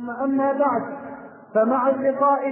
ثم أما بعد، فمع اللقاء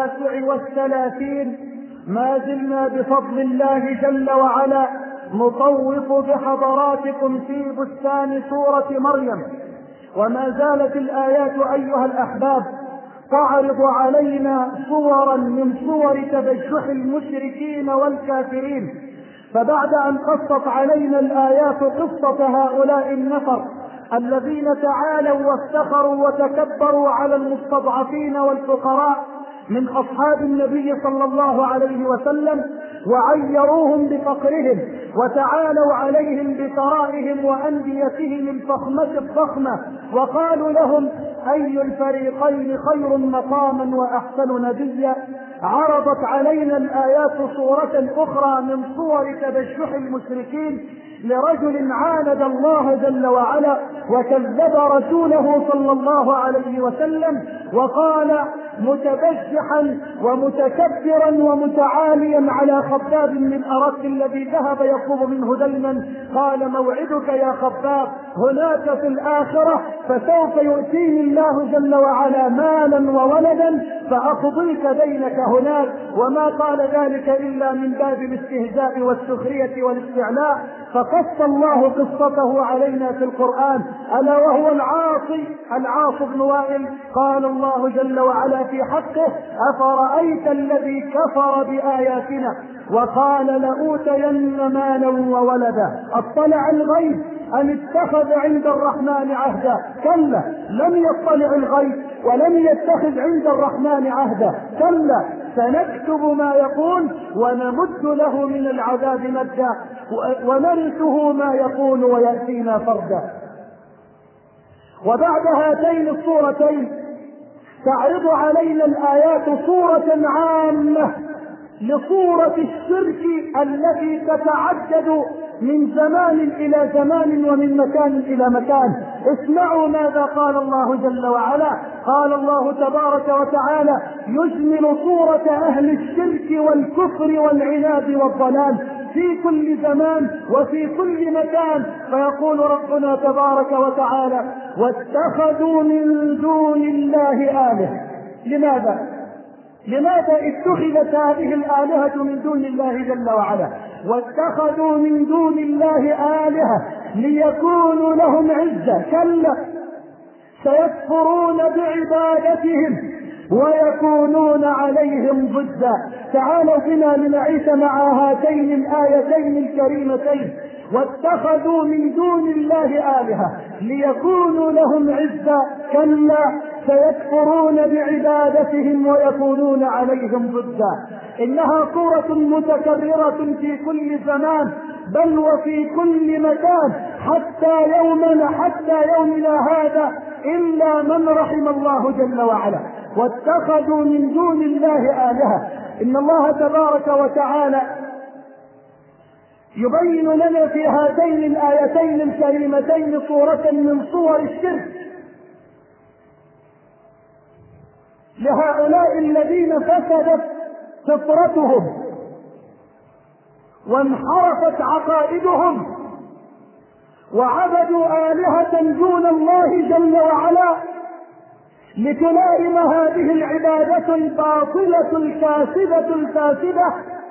39 ما زلنا بفضل الله جل وعلا نطوف بحضراتكم في بستان سورة مريم، وما زالت الآيات أيها الأحباب تعرض علينا صورا من صور تبجح المشركين والكافرين. فبعد أن قصت علينا الآيات قصة هؤلاء النفر الذين تعالوا وافتخروا وتكبروا على المستضعفين والفقراء من أصحاب النبي صلى الله عليه وسلم، وعيروهم بفقرهم وتعالوا عليهم بثرائهم وأنديتهم الفخمة الضخمة، وقالوا لهم أي الفريقين خير مقاما وأحسن نديا، عرضت علينا الآيات صورة أخرى من صور تبجح المشركين لرجل عاند الله جل وعلا وكذب رسوله صلى الله عليه وسلم، وقال متبجحا ومتكبرا ومتعاليا على خباب من أرد الذي ذهب يطلب منه دينا، قال موعدك يا خباب هناك في الآخرة، فسوف يؤتيني الله جل وعلا مالا وولدا فأقضيك دينك هناك. وما قال ذلك إلا من باب الاستهزاء والسخرية والاستعلاء، فقص الله قصته علينا في القرآن، ألا وهو العاص بن وائل. قال الله جل وعلا في حقه أفرأيت الذي كفر بآياتنا وقال لأوتين مالا وولدا أطلع الغيب أم اتخذ عند الرحمن عهدا؟ كلا، لم يطلع الغيب ولم يتخذ عند الرحمن عهدا، كلا سنكتب ما يقول ونمد له من العذاب مدا ونرثه ما يقول ويأتينا فردا. وبعد هاتين الصورتين تعرض علينا الآيات صورة عامة لصورة الشرك التي تتعدد من زمان إلى زمان ومن مكان إلى مكان. اسمعوا ماذا قال الله جل وعلا. قال الله تبارك وتعالى يجمل صورة أهل الشرك والكفر والعناد والضلال في كل زمان وفي كل مكان، فيقول ربنا تبارك وتعالى واتخذوا من دون الله آلهة. لماذا اتخذت هذه الآلهة من دون الله جل وعلا؟ واتخذوا من دون الله آلهة ليكونوا لهم عزة، كلا سيكفرون بعبادتهم ويكونون عليهم ضدا. تعالوا بنا لنعيش مع هاتين الآيتين الكريمتين. واتخذوا من دون الله آلهة ليكونوا لهم عزا، كلا سيكفرون بعبادتهم ويكونون عليهم ضدا. إنها صورة متكررة في كل زمان بل وفي كل مكان حتى يومنا هذا إلا من رحم الله جل وعلا. واتخذوا من دون الله آلهة. إن الله تبارك وتعالى يبين لنا في هاتين الآيتين الكريمتين صورة من صور الشرك لهؤلاء الذين فسدت فطرتهم وانحرفت عقائدهم وعبدوا آلهة دون الله جل وعلا لتلائم هذه العبادة الباطلة الفاسدة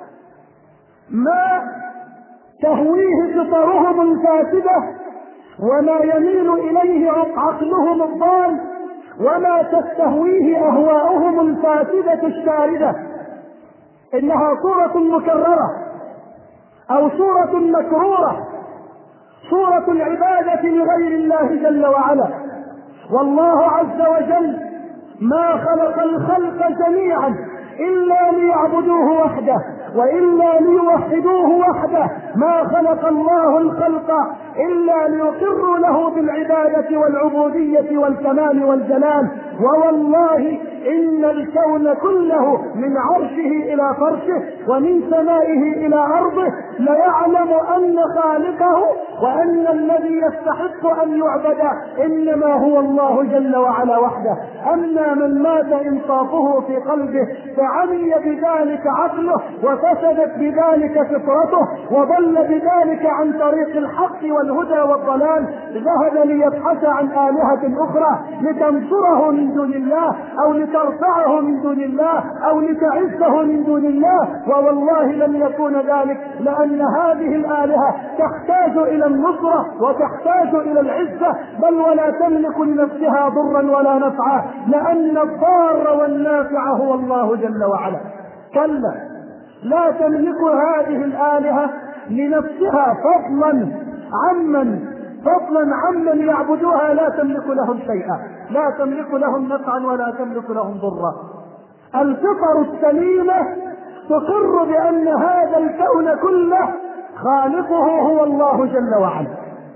ما تهويه فطرهم الفاسدة وما يميل إليه عقلهم الضال وما تستهويه أهواؤهم الفاسدة الشاردة. إنها صورة مكررة أو صورة مكرورة، صورة العبادة لغير الله جل وعلا. والله عز وجل ما خلق الخلق جميعا إلا ليعبدوه وحده وإلا ليوحدوه وحده. ما خلق الله الخلق إلا ليقروا له بالعبادة والعبودية والكمال والجلال. ووالله إن الكون كله من عرشه إلى فرشه ومن سمائه إلى أرضه ليعلم أن خالقه وأن الذي يستحق أن يعبد إنما هو الله جل وعلا وحده. أما من مات إنصافه في قلبه فعمي بذلك عقله وفسدت بذلك فطرته وضل بذلك عن طريق الحق والهدى والضلال، ذهب ليبحث عن آلهة أخرى لتنصره من دون الله أو لترفعه من دون الله أو لتعزه من دون الله، ووالله لن يكون ذلك، لأن هذه الآلهة تحتاج إلى النصرة وتحتاج إلى العزة، بل ولا تملك لنفسها ضرا ولا نفعا، لأن الضار والنافع هو الله جل وعلا. كلا، لا تملك هذه الآلهة لنفسها فضلا عمن يعبدوها، لا تملك لهم شيئا، لا تملك لهم نفعا ولا تملك لهم ضرا. الفطر السليمة تقر بأن هذا الكون كله خالقه هو الله جل وعلا.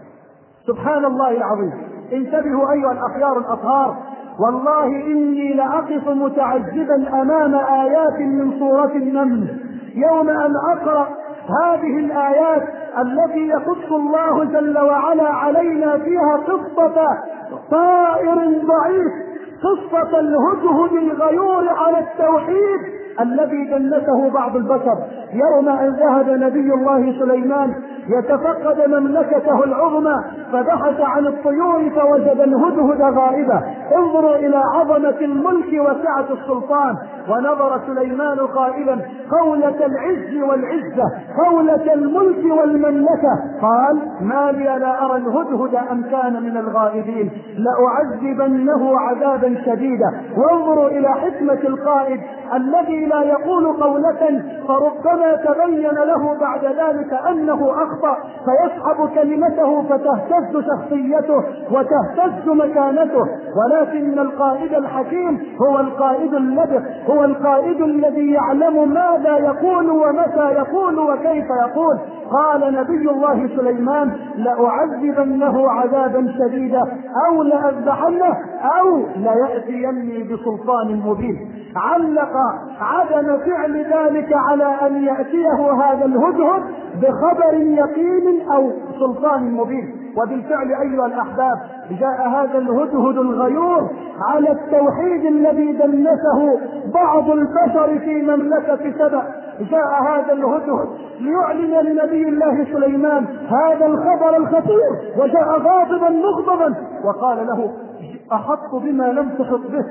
سبحان الله العظيم. انتبهوا أيها الأخيار الأطهار، والله إني لأقف متعجبا أمام آيات من سورة النمل يوم أن أقرأ هذه الآيات التي يقص الله جل وعلا علينا فيها قصة طائر ضعيف، قصة الهدهد الغيور على التوحيد الذي دنسه بعض البشر يوم أن ذهب نبي الله سليمان يتفقد مملكته العظمى فبحث عن الطيور فوجد الهدهد غائبة. انظروا إلى عظمة الملك وسعة السلطان. ونظر سليمان قائلا قولة العز والعزة، قولة الملك والمملكة، قال ما لي لا أرى الهدهد أم كان من الغائبين لأعذبنه عذابا شديدا. وانظروا إلى حكمة القائد الذي لا يقول قولة فربما تبين له بعد ذلك أنه أخطأ فيسحب كلمته فتهتز شخصيته وتهتز مكانته، ولكن القائد الحكيم هو القائد اللبق، هو القائد الذي يعلم ماذا يقول ومتى يقول وكيف يقول. قال نبي الله سليمان لأعذبنه عذابا شديدا أو لأذبحنه أو ليأتيني بسلطان مبين. علق عدم فعل ذلك على أن يأتيه هذا الهدهد بخبر يقين أو سلطان مبين. وبالفعل أيها الأحباب جاء هذا الهدهد الغيور على التوحيد الذي دنسه بعض البشر في مملكة سبأ. جاء هذا الهدهد ليعلن لنبي الله سليمان هذا الخبر الخطير، وجاء غاضبا مغضبا وقال له أحط بما لم تحط به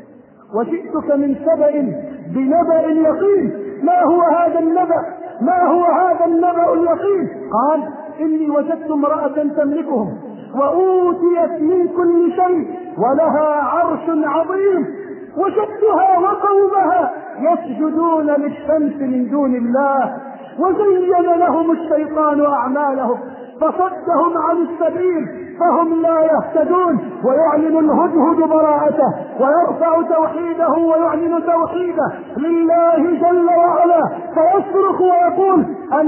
وجئتك من سبأ بنبأ يقين. ما هو هذا النبأ؟ ما هو هذا النبأ اليقين؟ قال إني وجدت امرأة تملكهم وأوتيت من كل شيء ولها عرش عظيم وجدتها وقومها يسجدون للشمس من دون الله وزين لهم الشيطان أعمالهم فصدهم عن السبيل فهم لا يهتدون. ويعلن الهدهد براءته ويرفع توحيده ويعلن توحيده لله جل وعلا فيصرخ ويقول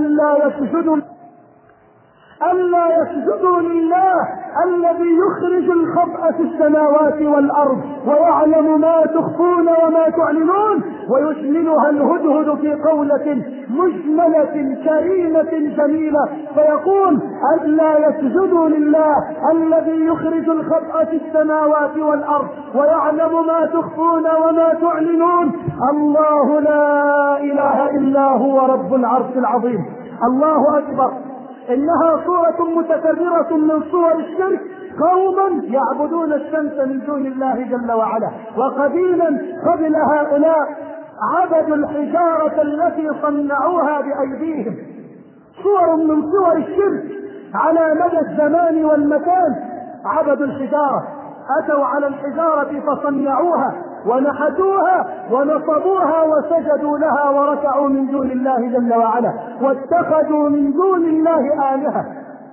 ألا يسجدوا لله الذي يخرج الخبأ في السماوات والأرض ويعلم ما تخفون وما تعلنون. ويشملها الهدهد في قولة مجملة كريمة جميلة فيقول ألا يسجدوا لله الذي يخرج الخبأ في السماوات والأرض ويعلم ما تخفون وما تعلنون. الله لا إله إلا هو رب العرش العظيم. الله أكبر. إنها صورة متكررة من صور الشرك، قوما يعبدون الشمس من دون الله جل وعلا. وقديما قبل هؤلاء عبدوا الحجارة التي صنعوها بأيديهم. صور من صور الشرك على مدى الزمان والمكان. عبدوا الحجارة، أتوا على الحجارة فصنعوها ونحتوها ونصبوها وسجدوا لها وركعوا من دون الله جل وعلا واتخذوا من دون الله آلهة.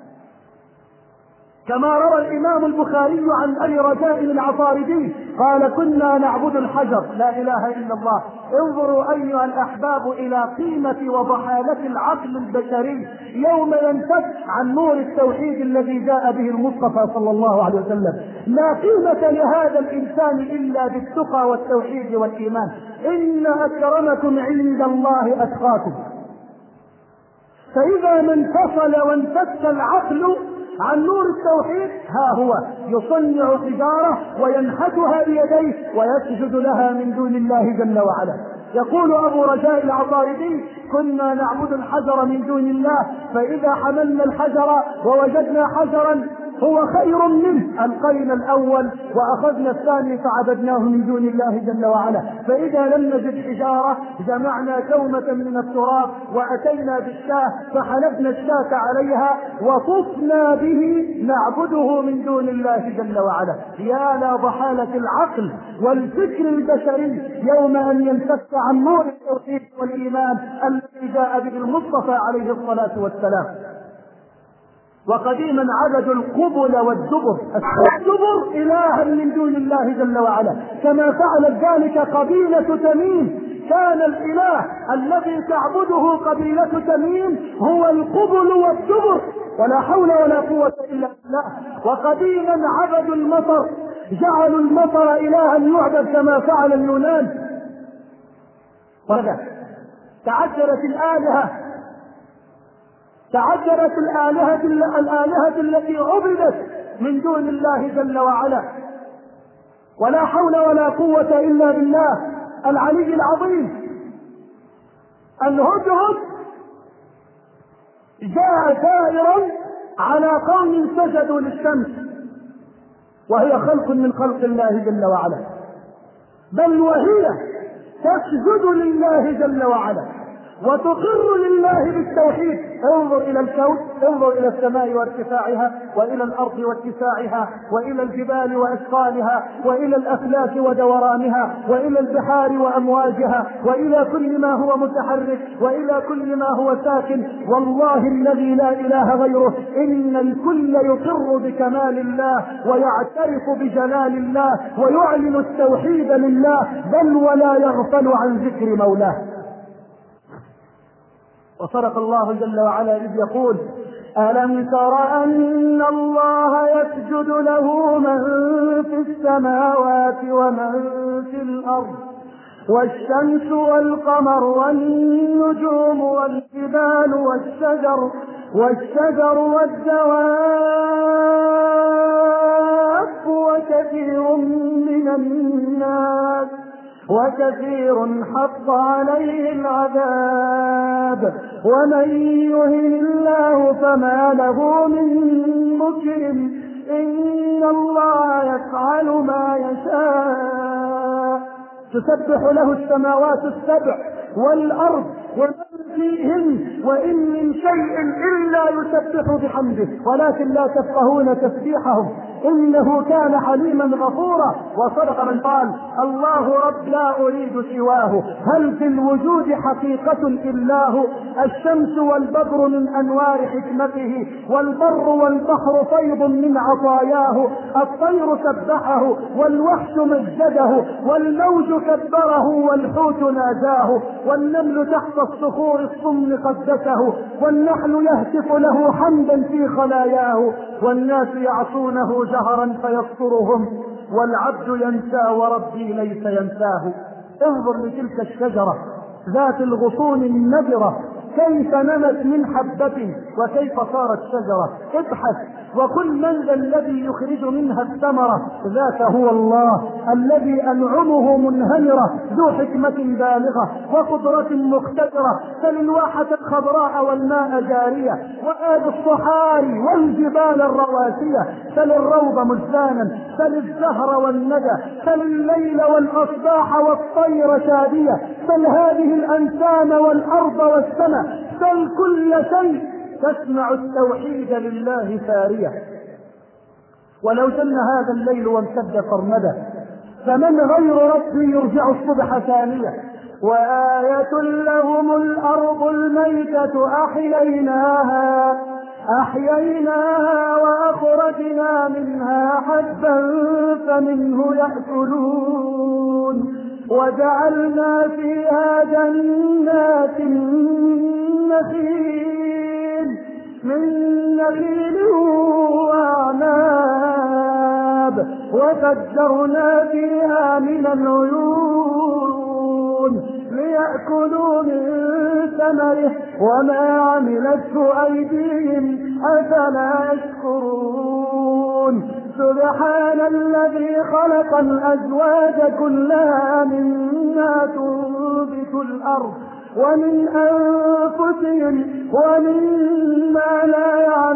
كما روى الإمام البخاري عن أبي رجاء العطاردي قال كنا نعبد الحجر. لا إله إلا الله. انظروا أيها الأحباب إلى قيمة وضحالة العقل البشري يوم ينفك عن نور التوحيد الذي جاء به المصطفى صلى الله عليه وسلم. لا قيمة لهذا الإنسان إلا بالتقى والتوحيد والإيمان. إن أكرمكم عند الله أتقاكم. فإذا ما انفصل وانفك العقل عن نور التوحيد ها هو يصنع حجارة وينحتها بيديه ويسجد لها من دون الله جل وعلا. يقول أبو رجاء العطاردي: كنا نعبد الحجر من دون الله، فإذا حملنا الحجر ووجدنا حجرا هو خير منه ألقينا الأول وأخذنا الثاني فعبدناه من دون الله جل وعلا. فإذا لم نجد حجارة جمعنا كومة من التراب وأتينا بالشاة فحلبنا الشاة عليها وطفنا به نعبده من دون الله جل وعلا. يا لا ضحالة العقل والفكر البشري يوم أن ينفك عن نور التوحيد والإيمان الذي جاء به المصطفى عليه الصلاة والسلام. وقديما عبدوا القبل والدبر إلها من دون الله جل وعلا، كما فعلت ذلك قبيلة تميم. كان الإله الذي تعبده قبيلة تميم هو القبل والدبر، ولا حول ولا قوة إلا بالله. وقديما عبدوا المطر، جعلوا المطر إلها يعبد كما فعل اليونان. وهذا تعذرت الآلهة التي عبدت من دون الله جل وعلا. ولا حول ولا قوة إلا بالله العلي العظيم. الهدهد جاء ثائرا على قوم سجدوا للشمس وهي خلق من خلق الله جل وعلا، بل وهي تسجد لله جل وعلا وتقر لله بالتوحيد. انظر الى الكون، انظر الى السماء وارتفاعها، والى الارض واتساعها، والى الجبال واثقالها، والى الافلاك ودورانها، والى البحار وامواجها، والى كل ما هو متحرك، والى كل ما هو ساكن. والله الذي لا اله غيره ان الكل يقر بكمال الله ويعترف بجلال الله ويعلن التوحيد لله، بل ولا يغفل عن ذكر مولاه. وصدق الله جل وعلا إذ يقول: ألم تر أن الله يسجد له من في السماوات ومن في الأرض والشمس والقمر والنجوم والجبال والشجر والدواب وكثير حق عليه العذاب ومن يهن الله فما له من مكرم إن الله يفعل ما يشاء. تسبح له السماوات السبع والأرض ومن فيهن وإن من شيء إلا يسبح بحمده ولكن لا تفقهون تسبيحهم إنه كان حليما غفورا. وصدق من قال: الله رب لا أريد سواه، هل في الوجود حقيقة إلا هو؟ الشمس والبدر من أنوار حكمته، والبر والبحر فيض من عطاياه، الطير سبحه والوحش مجده، والموج كبره والحوت ناداه، والنمل تحت الصخور الصم قدسه، والنحل يهتف له حمدا في خلاياه، والناس يعصونه جهرا فيسترهم، والعبد ينسى وربي ليس ينساه. انظر لتلك الشجرة ذات الغصون النضرة كيف نمت من حبة وكيف صارت شجرة. ابحث وكل من ذا الذي يخرج منها الثمرة، ذاك هو الله الذي أنعمه منهمرة ذو حكمة بالغة وقدرة مقتدرة. فللواحة الخضراء والماء جارية، وآب الصحاري والجبال الرواسية، فللروض مزدانا، فللزهر والندى، فللليل والأصباح والطير شادية، فلهذه الأنسان والأرض والسماء، بل كل شيء تسمع التوحيد لله سارية. ولو جن هذا الليل وامتد سرمدا، فمن غير ربي يرجع الصبح ثانية. وآية لهم الأرض الميتة أحييناها وأخرجنا منها حبا فمنه يأكلون، وجعلنا فيها جنات من نخيل وأعناب، وفجرنا فيها من العيون ليأكلوا من ثمره وما عملته أيديهم أفلا يشكرون. سبحان الذي خلق الأزواج كلها مما تنبت الأرض ومن أنفسهم ومما لا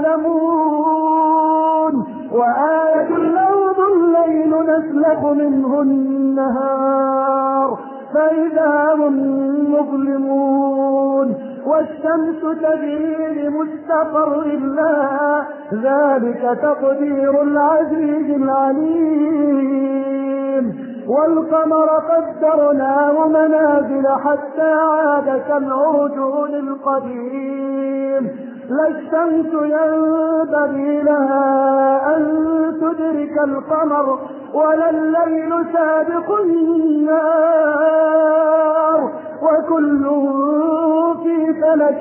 يعلمون. وآية لهم الليل نسلخ منه النهار فإذا هم مظلمون. والشمس تجري لمستقر لها ذلك تقدير العزيز العليم. والقمر قدرناه منازل حتى عاد كالعرجون القديم. لا الشمس ينبغي لها أن تدرك القمر ولا الليل سابق النهار وكل في فلك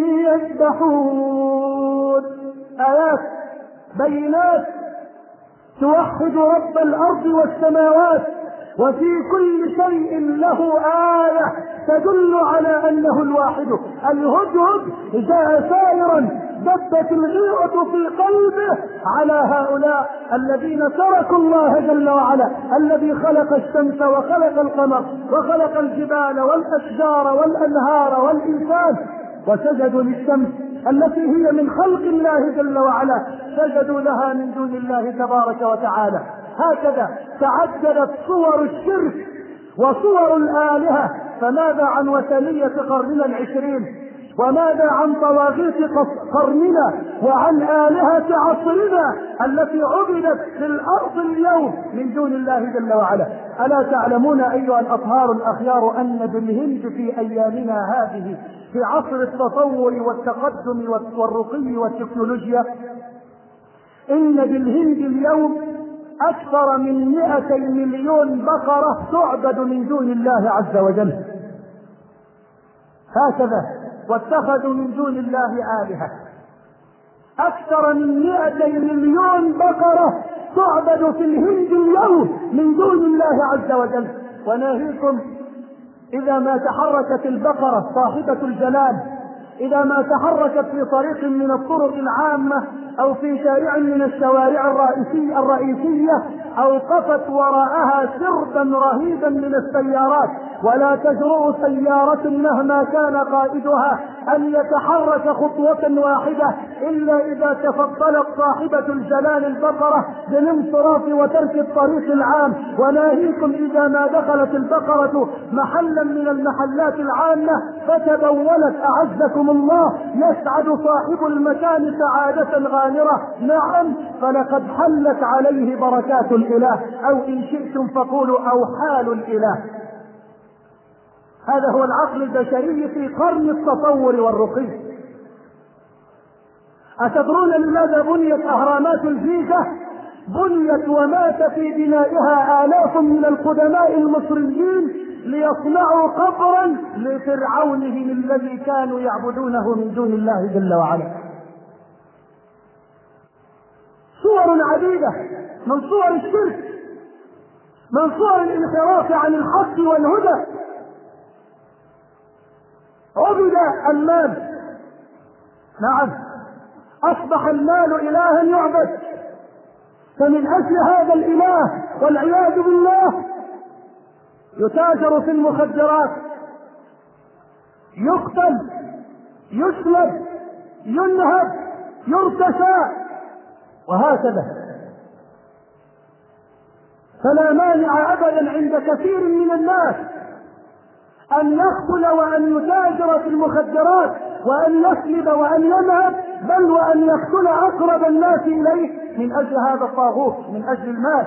يسبحون. آيات بينات توحد رب الأرض والسماوات، وفي كل شيء له آية تدل على أنه الواحد. الهدهد جاء سائرا دبت الغيرة في قلبه على هؤلاء الذين تركوا الله جل وعلا، الذي خلق الشمس وخلق القمر وخلق الجبال والأشجار والأنهار والإنسان، وسجدوا للشمس التي هي من خلق الله جل وعلا، سجدوا لها من دون الله تبارك وتعالى. هكذا تعددت صور الشرك وصور الآلهة. فماذا عن وثنية قرننا العشرين؟ وماذا عن طواغيت قرننا وعن آلهة عصرنا التي عبدت في الأرض اليوم من دون الله جل وعلا؟ ألا تعلمون أيها الأطهار الأخيار أن بالهند في أيامنا هذه في عصر التطور والتقدم والرقي والتكنولوجيا، إن بالهند اليوم أكثر من 200 مليون بقرة تعبد من دون الله عز وجل. هكذا واتخذوا من دون الله آلهة. أكثر من 200 مليون بقرة تعبد في الهند اليوم من دون الله عز وجل. وناهيكم إذا ما تحركت البقرة صاحبة الجلال، إذا ما تحركت في طريق من الطرق العامة أو في شارع من الشوارع الرئيسية أوقفت وراءها سربا رهيبا من السيارات، ولا تجرؤ سيارة مهما كان قائدها أن يتحرك خطوة واحدة إلا إذا تفضلت صاحبة الجلال البقرة بالانصراف وترك الطريق العام. وناهيكم إذا ما دخلت البقرة محلا من المحلات العامة فتبولت أعزكم الله، يسعد صاحب المكان سعادة غامرة. نعم، فلقد حلت عليه بركات الإله، أو إن شئتم فقولوا أو حال الإله. هذا هو العقل البشري في قرن التطور والرقي. أتدرون لماذا بنيت أهرامات الجيزة؟ بنيت ومات في بنائها آلاف من القدماء المصريين ليصنعوا قبرا لفرعونهم الذي كانوا يعبدونه من دون الله جل وعلا. صور عديدة من صور الشرك، من صور الانحراف عن الحق والهدى. عبد المال، نعم، أصبح المال إلها يعبد. فمن أجل هذا الإله والعياذ بالله يتاجر في المخدرات، يقتل، يسلب، ينهب، يرتشى، وهكذا. فلا مانع أبدا عند كثير من الناس أن يقتل وأن يتاجر في المخدرات وأن يسلب وأن ينهب، بل وأن يقتل أقرب الناس إليه من أجل هذا الطاغوت، من أجل المال.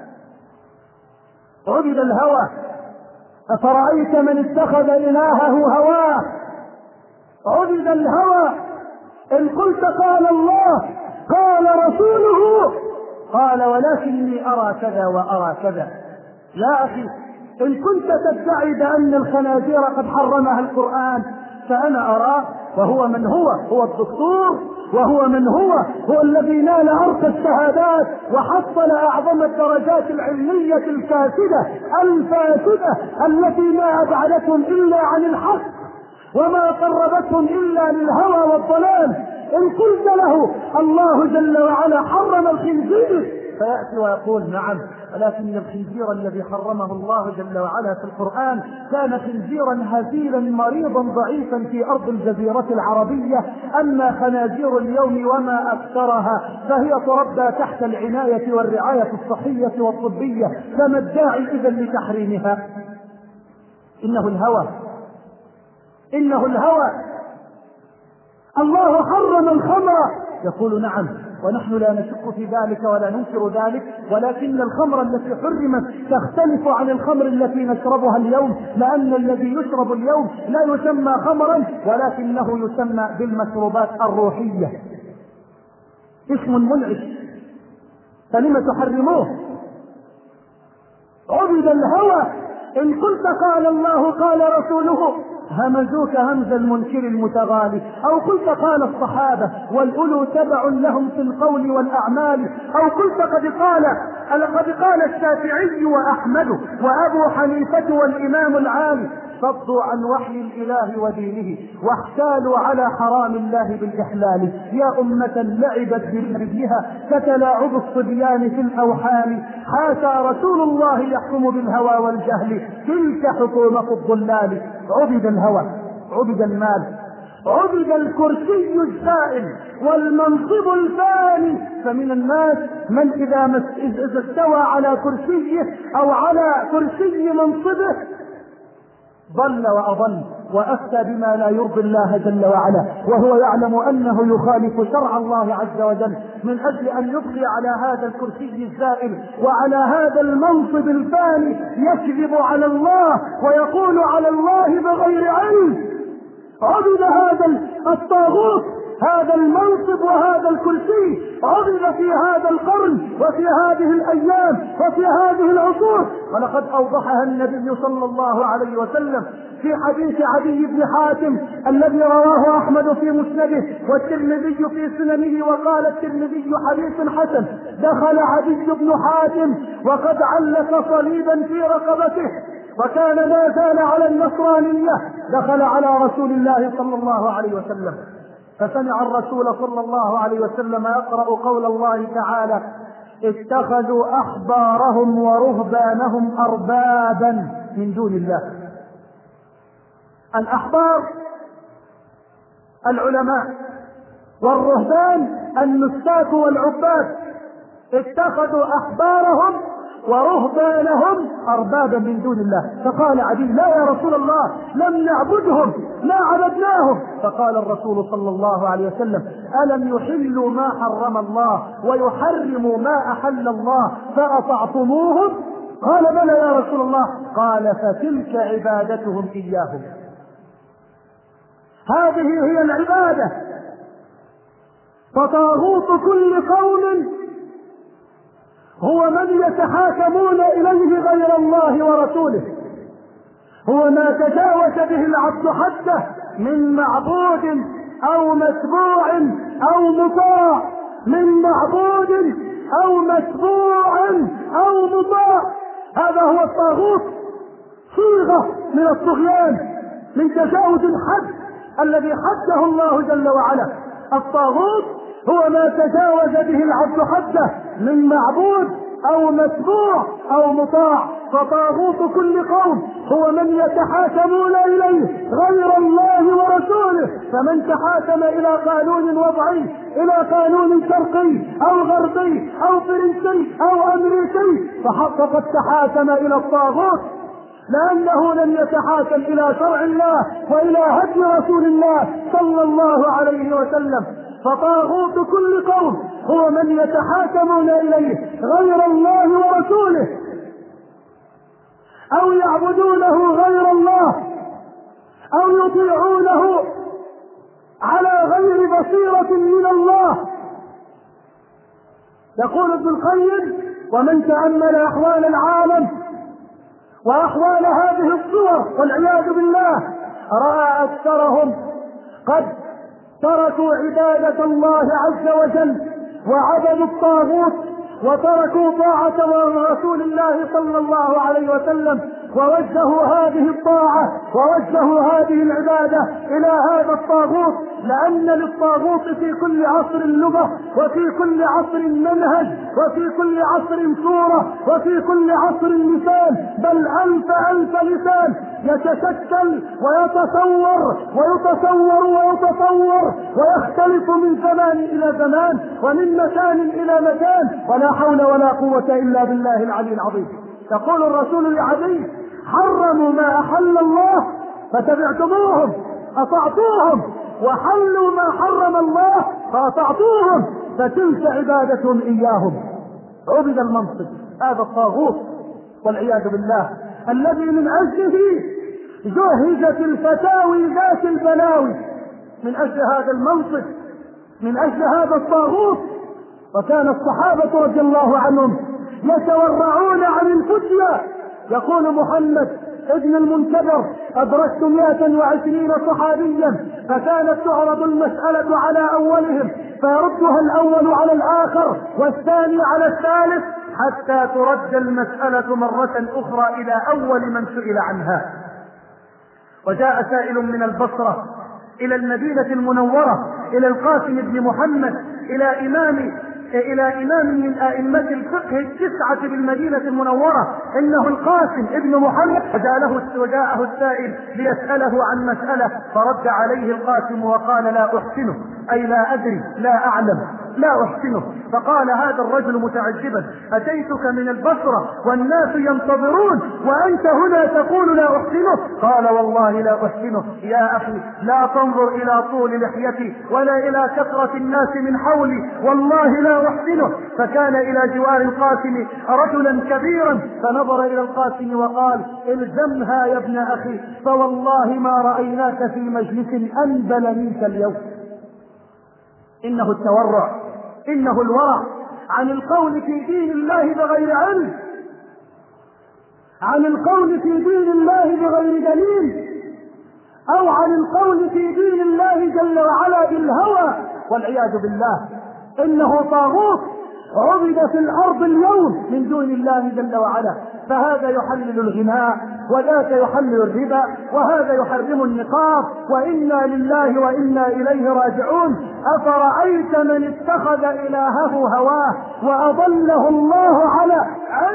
عبد الهوى. أفرأيت من اتخذ إلهه هواه؟ عبد الهوى. إن قلت قال الله قال رسوله قال ولكني أرى كذا وأرى كذا. لا أخي، إن كنت تدعي بأن الخنازير قد حرمها القرآن فأنا أرى، وهو من هو الدكتور، وهو من هو الذي نال أرقى الشهادات وحصل أعظم الدرجات العلمية الفاسدة التي ما أبعدتهم إلا عن الحق وما قربتهم إلا للهوى والضلال. إن قلت له الله جل وعلا حرم الخنزير فيأتي ويقول نعم، ولكن الخنزير الذي حرمه الله جل وعلا في القرآن كان خنزيرا هزيلا مريضا ضعيفا في أرض الجزيرة العربية. أما خنازير اليوم وما أكثرها فهي تربى تحت العناية والرعاية الصحية والطبية، فما الداعي إذن لتحريمها؟ إنه الهوى، إنه الهوى. الله حرم الخمر، يقول نعم، ونحن لا نشك في ذلك ولا ننكر ذلك، ولكن الخمر التي حرمت تختلف عن الخمر التي نشربها اليوم، لأن الذي يشرب اليوم لا يسمى خمرا ولكنه يسمى بالمشروبات الروحية، اسم منعش، فلم تحرموه؟ عبد الهوى. إن قلت قال الله قال رسوله همزوك همز المنكر المتغالي، أو قلت قال الصحابة والأولو تبع لهم في القول والأعمال، أو قلت قد قال الشافعي وأحمد وأبو حنيفة والإمام العالي، صدوا عن وحي الإله ودينه واحتالوا على حرام الله بالإحلال. يا أمة لعبت بنبيها كتلاعب الصبيان في الأوحال، حاشا رسول الله يحكم بالهوى والجهل، تلك حكومة الضلال. عبد الهوى، عبد المال، عبد الكرسي الزائل والمنصب الفاني. فمن الناس من إذا استوى على كرسيه أو على كرسي منصبه ضل وأضل وأفتى بما لا يرضي الله جل وعلا، وهو يعلم أنه يخالف شرع الله عز وجل، من أجل أن يبقي على هذا الكرسي الزائل وعلى هذا المنصب الفاني يكذب على الله ويقول على الله بغير علم. عبد هذا الطاغوت هذا المنصب وهذا الكرسي، عبد في هذا القرن وفي هذه الأيام وفي هذه العصور، ولقد أوضحها النبي صلى الله عليه وسلم في حديث عدي بن حاتم الذي رواه أحمد في مسنده والترمذي في سننه، وقال الترمذي حديث حسن. دخل عدي بن حاتم وقد علق صليبا في رقبته وكان لا زال على النصرانية، دخل على رسول الله صلى الله عليه وسلم فسمع الرسول صلى الله عليه وسلم يقرأ قول الله تعالى: اتخذوا أحبارهم ورهبانهم أربابا من دون الله. الأحبار العلماء، والرهبان النساك والعباد، اتخذوا أحبارهم ورهبانهم أربابا من دون الله. فقال عدي: لا يا رسول الله، لم نعبدهم، ما عبدناهم. فقال الرسول صلى الله عليه وسلم: ألم يحلوا ما حرم الله ويحرموا ما أحل الله فأطعتموهم؟ قال: بلى يا رسول الله. قال: فتلك عبادتهم إياهم. هذه هي العبادة. فطاغوت كل قوم هو من يتحاكمون إليه غير الله ورسوله، هو ما تجاوز به العبد حده من معبود أو متبوع أو مطاع، من معبود أو متبوع أو مطاع. هذا هو الطاغوت، صيغة من الطغيان، من تجاوز الحد الذي حده الله جل وعلا. الطاغوت هو ما تجاوز به العبد حده من معبود أو متبوع أو مطاع. فطاغوت كل قوم هو من يتحاكمون إليه غير الله ورسوله. فمن تحاكم إلى قانون وضعي، إلى قانون شرقي أو غربي أو فرنسي أو أمريكي، فقد تحاكم إلى الطاغوت، لأنه لم يتحاكم إلى شرع الله وإلى هدي رسول الله صلى الله عليه وسلم. فطاغوت كل قوم هو من يتحاكمون إليه غير الله ورسوله، أو يعبدونه غير الله، أو يطيعونه على غير بصيرة من الله. يقول ابن القيم: ومن تأمل أحوال العالم وأحوال هذه الصور والعياذ بالله رأى أكثرهم قد تركوا عبادة الله عز وجل وعبدوا الطاغوت، وتركوا طاعة رسول الله صلى الله عليه وسلم، ووجهوا هذه الطاعة ووجهوا هذه العبادة إلى هذا الطاغوت، لأن للطاغوت في كل عصر لغة، وفي كل عصر منهج، وفي كل عصر صورة، وفي كل عصر لسان، بل ألف لسان يتشكل ويتصور ويختلف من زمان إلى زمان ومن مكان إلى مكان، ولا حول ولا قوة إلا بالله العلي العظيم. يقول الرسول لعدي: حرموا ما أحل الله فتبعتموهم أطعتوهم، وحلوا ما حرم الله فأطعتوهم، فتلك عبادتهم إياهم. عبد المنصب، هذا الطاغوت والعياذ بالله الذي من أجله جهزت الفتاوي ذات البلاوي، من أجل هذا المنصب، من أجل هذا الطاغوت. وكان الصحابة رضي الله عنهم يتورعون عن الفتيا. يقول محمد ابن المنكدر: أدركت 120 صحابيا، فكانت تعرض المسألة على أولهم فيردها الأول على الآخر والثاني على الثالث، حتى ترد المسألة مرة أخرى إلى أول من سئل عنها. وجاء سائل من البصرة إلى المدينة المنورة، إلى القاسم بن محمد، إلى إمام من أئمة الفقه التسعة بالمدينة المنورة، إنه القاسم ابن محمد. وجاءه السائل ليسأله عن مسألة، فرد عليه القاسم وقال: لا أحسنه، أي لا أدري، لا أعلم، لا أحسنه. فقال هذا الرجل متعجبا: أتيتك من البصرة والناس ينتظرون وأنت هنا تقول لا أحسنه؟ قال: والله لا أحسنه يا أخي، لا تنظر إلى طول لحيتي ولا إلى كثرة الناس من حولي، والله لا أحسنه. فكان إلى جوار القاسم رجلا كبيرا، فنظر إلى القاسم وقال: الزمها يا ابن أخي، فوالله ما رأيناك في مجلس أنبل منك اليوم. إنه التورع، إنه الورع عن القول في دين الله بغير علم، عن القول في دين الله بغير دليل، أو عن القول في دين الله جل وعلا بالهوى والعياذ بالله. إنه طاغوت عبد في الأرض اليوم من دون الله جل وعلا. فهذا يحلل الغناء، وذاك يحلل الربا، وهذا يحرم النقاب، وإنا لله وإنا إليه راجعون. أفرأيت من اتخذ إلهه هواه وأضله الله على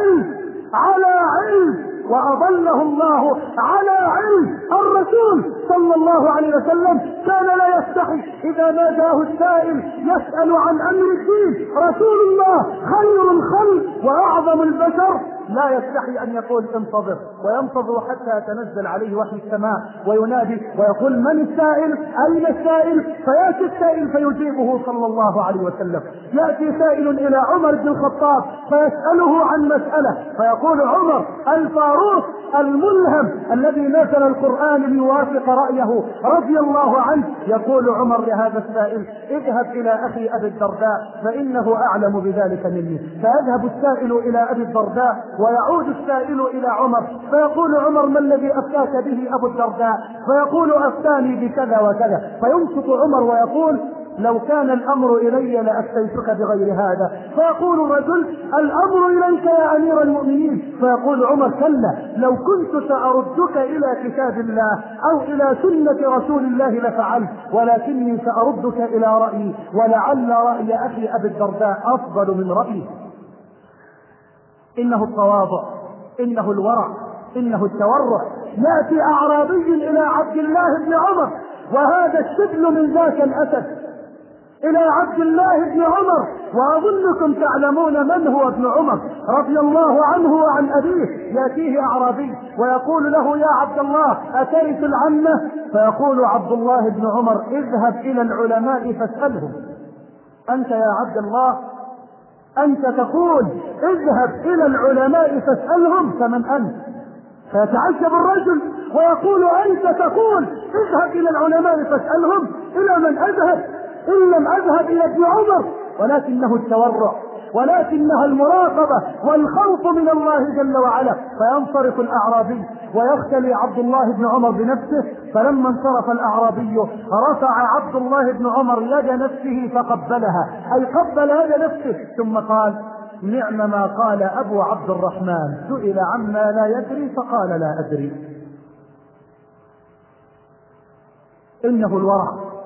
علم وأضله الله على علم. الرسول صلى الله عليه وسلم كان لا يستحي إذا ما جاءه السائل يسأل عن أمر الدين، رسول الله خير الخلق وأعظم البشر لا يستحي أن يقول انتظر، وينتظر حتى يتنزل عليه وحي السماء وينادي ويقول: من السائل؟ أين السائل؟ فيأتي السائل فيجيبه صلى الله عليه وسلم. يأتي سائل إلى عمر بن الخطاب فيسأله عن مسألة، فيقول عمر الفاروق الملهم الذي نزل القرآن ليوافق رأيه رضي الله عنه، يقول عمر لهذا السائل: اذهب إلى أخي أبي الدرداء فإنه أعلم بذلك مني. فيذهب السائل إلى أبي الدرداء ويعود السائل إلى عمر، فيقول عمر: ما الذي أفتاك به أبو الدرداء؟ فيقول: أفتاني بكذا وكذا. فيمسك عمر ويقول: لو كان الأمر إلي لأفتيتك بغير هذا. فيقول الرجل: الأمر إليك يا أمير المؤمنين. فيقول عمر: كلا، لو كنت سأردك إلى كتاب الله أو إلى سنة رسول الله لفعلت، ولكني سأردك إلى رأيي، ولعل رأي أخي أبي الدرداء أفضل من رأيي. إنه التواضع، إنه الورع، إنه التورع. يأتي أعرابي إلى عبد الله بن عمر، وهذا الشبل من ذاك الأسد، إلى عبد الله بن عمر، وأظنكم تعلمون من هو ابن عمر رضي الله عنه وعن أبيه. يأتيه أعرابي ويقول له: يا عبد الله أتيت العمة؟ فيقول عبد الله بن عمر: اذهب إلى العلماء فاسألهم. أنت يا عبد الله أنت تقول اذهب إلى العلماء فاسألهم، فمن أنت؟ فيتعجب الرجل ويقول: أنت تقول اذهب إلى العلماء فاسألهم، إلى من أذهب؟ إن لم أذهب إلى ابن عمر. ولكنه التورع، ولكنها المراقبة والخوف من الله جل وعلا. فينصرف الأعرابي ويختلي عبد الله بن عمر بنفسه. فلما انصرف الأعرابي رفع عبد الله بن عمر يد نفسه فقبلها، أي قبل يد نفسه، ثم قال: نعم ما قال أبو عبد الرحمن سئل عما لا يدري فقال لا أدري. إنه الورع،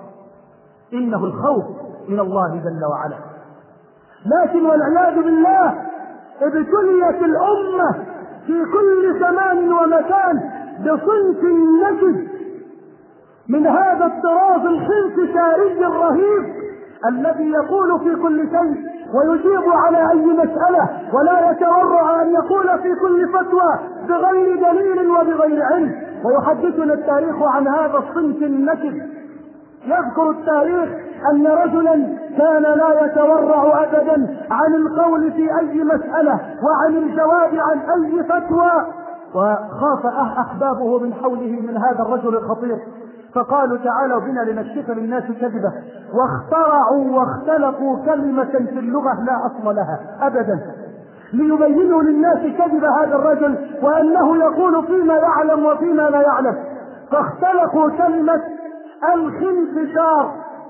إنه الخوف من الله جل وعلا. لكن والعياذ بالله ابتليت الأمة في كل زمان ومكان بصنف نجد من هذا الطراز الانتشاري الرهيب الذي يقول في كل شيء ويجيب على أي مسألة ولا يتورع أن يقول في كل فتوى بغير دليل وبغير علم. ويحدثنا التاريخ عن هذا الصنف النكد. يذكر التاريخ أن رجلا كان لا يتورع أبدا عن القول في أي مسألة وعن الجواب عن أي فتوى، وخاف أحبابه من حوله من هذا الرجل الخطير، فقالوا تعالوا بنا لنكشف للناس كذبه، واخترعوا واختلقوا كلمة في اللغة لا أصل لها أبدا ليبينوا للناس كذب هذا الرجل وأنه يقول فيما يعلم وفيما لا يعلم. فاختلقوا كلمة الخنفشار،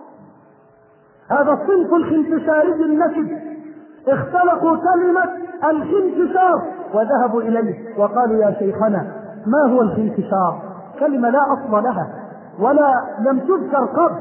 هذا الصنف الخنفشاري النكد، اختلقوا كلمة الخنفشار وذهبوا إليه وقالوا يا شيخنا ما هو الخنفشار؟ كلمة لا أصل لها ولا لم تذكر قبل.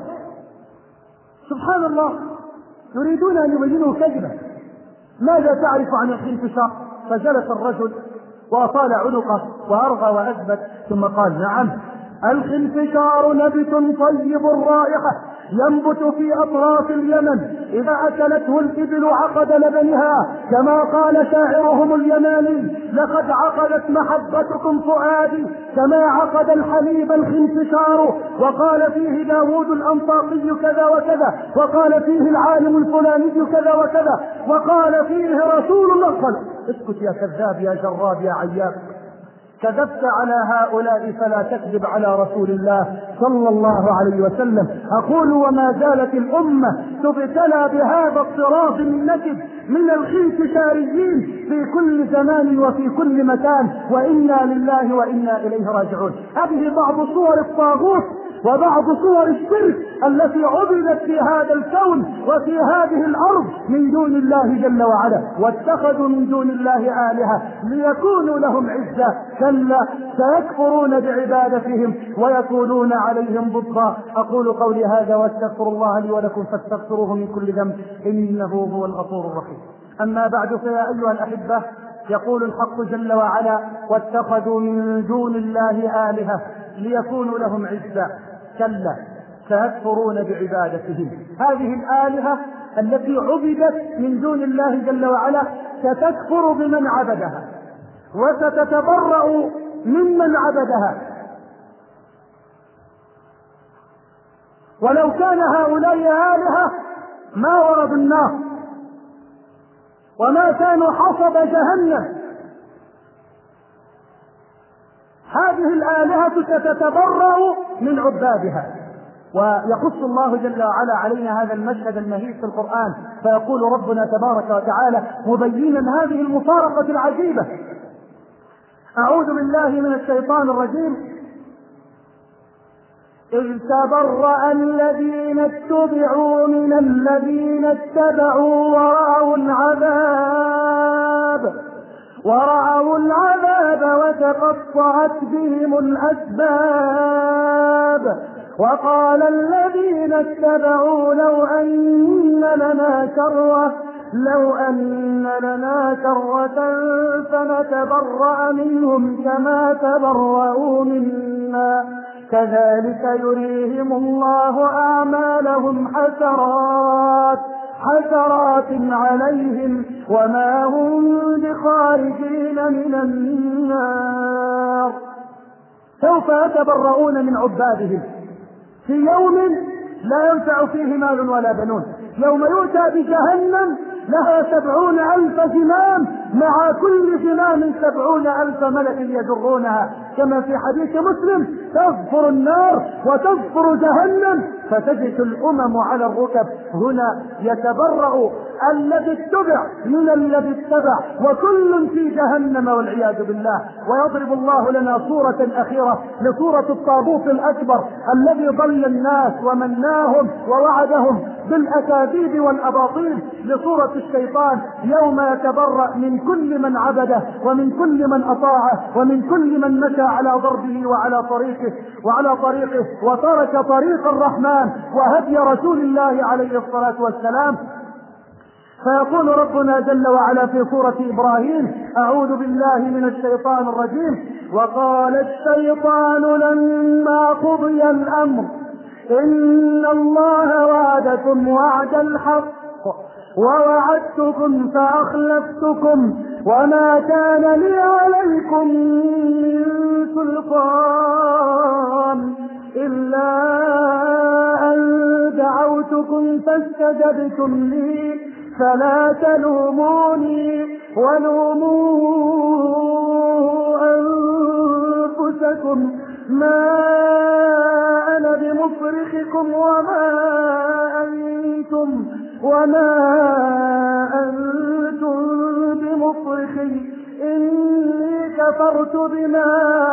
سبحان الله، يريدون أن يبينوا كذبا. ماذا تعرف عن الخنفشار؟ فجلس الرجل وأطال عنقه وأرغى وأثبت ثم قال نعم، الخنفشار نبت طيب الرائحة ينبت في أطراف اليمن، إذا أكلته الإبل عقد لبنها، كما قال شاعرهم اليماني لقد عقدت محبتكم فؤادي كما عقد الحليب الخنفشار. وقال فيه داود الأنطاقي كذا وكذا، وقال فيه العالم الفلاني كذا وكذا، وقال فيه رسول الله. قال اسكت يا كذاب يا جراب يا عياب، كذبت على هؤلاء فلا تكذب على رسول الله صلى الله عليه وسلم. أقول وما زالت الأمة تبتلى بهذا الطراز النكد من الخنفشاريين في كل زمان وفي كل مكان، وإنا لله وإنا إليه راجعون. هذه بعض صور الطاغوت وبعض صور الشرك التي عبدت في هذا الكون وفي هذه الأرض من دون الله جل وعلا، واتخذوا من دون الله آلهة ليكونوا لهم عزة. كلا سيكفرون بعبادتهم ويكونون عليهم ضدا. أقول قولي هذا واستغفر الله لي ولكم فاستغفروه من كل ذنب إنه هو الغفور الرحيم. أما بعد فيا أيها الأحبة، يقول الحق جل وعلا واتخذوا من دون الله آلهة ليكونوا لهم عزة. كلا سيكفرون بعبادتهم. هذه الآلهة التي عبدت من دون الله جل وعلا ستكفر بمن عبدها وستتبرأ ممن عبدها. ولو كان هؤلاء آلهة ما وردوا النار وما كانوا حصب جهنم. هذه الآلهة ستتبرأ من عبادها. ويقص الله جل وعلا علينا هذا المشهد المهيب في القرآن، فيقول ربنا تبارك وتعالى مبينا هذه المفارقة العجيبة: أعوذ بالله من الشيطان الرجيم: إذ تبرأ الذين اتبعوا من الذين اتبعوا ورأوا العذاب وتقطعت بهم الأسباب. وقال الذين اتبعوا لو أن لنا كرة فنتبرأ منهم كما تبرأوا منا كذلك يريهم الله أعمالهم حسرات عليهم وما هم بخارجين من النار. سوف يتبرؤون من عبادهم في يوم لا ينفع فيه مال ولا بنون، يوم يؤتى بجهنم لها 70,000 زمام، مع كل زمام 70,000 ملك يجرونها، كما في حديث مسلم: تظفر النار وتظفر جهنم فتجد الأمم على الركب. هنا يتبرأ الذي اتبع من الذي اتبع، وكل في جهنم والعياذ بالله. ويضرب الله لنا صورة أخيرة لصورة الطاغوت الأكبر الذي ضل الناس ومناهم ووعدهم بالأكاذيب والأباطيل لصورة الشيطان يوم يتبرأ من كل من عبده ومن كل من أطاعه ومن كل من مشى على ضربه وعلى طريقه وترك طريق الرحمن وهدي رسول الله عليه الصلاة والسلام. فيقول ربنا جل وعلا في سورة إبراهيم: أعوذ بالله من الشيطان الرجيم: وقال الشيطان لما قضي الأمر إن الله وعدكم وعد الحق ووعدتكم فأخلفتكم وما كان لي عليكم من سلطان إلا أن دعوتكم فاستجبتم لي فلا تلوموني ولوموا أنفسكم ما أنا بمصرخكم وما أنتم بمصرخي إني كفرت بما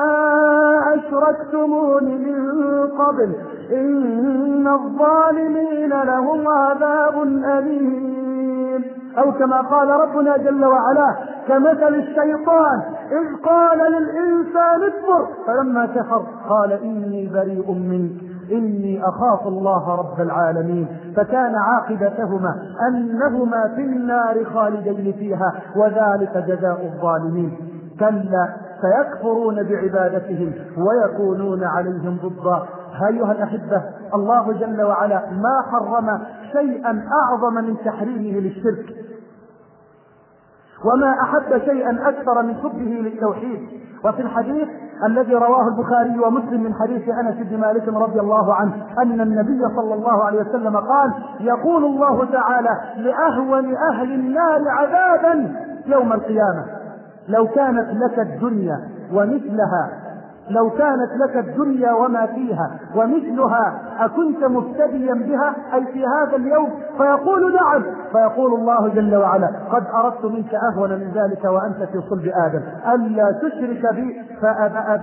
أشركتمون من قبل إن الظالمين لهم عذاب أليم. أو كما قال ربنا جل وعلا: كمثل الشيطان إذ قال للإنسان اكفر فلما كفر قال إني بريء منك إني أخاف الله رب العالمين. فكان عاقبتهما أنهما في النار خالدين فيها وذلك جزاء الظالمين. كلا سيكفرون بعبادتهم ويكونون عليهم ضدا. أيها الأحبة، الله جل وعلا ما حرم شيئا أعظم من تحريمه للشرك، وما أحب شيئا أكثر من حبه للتوحيد. وفي الحديث الذي رواه البخاري ومسلم من حديث أنس بن مالك رضي الله عنه أن النبي صلى الله عليه وسلم قال: يقول الله تعالى لأهون أهل النار عذابا يوم القيامة: لو كانت لك الدنيا وما فيها ومثلها أكنت مفتديا بها أي في هذا اليوم؟ فيقول: نعم. فيقول الله جل وعلا: قد أردت منك أهون من ذلك وأنت في صلب آدم ألا تشرك بي فأبى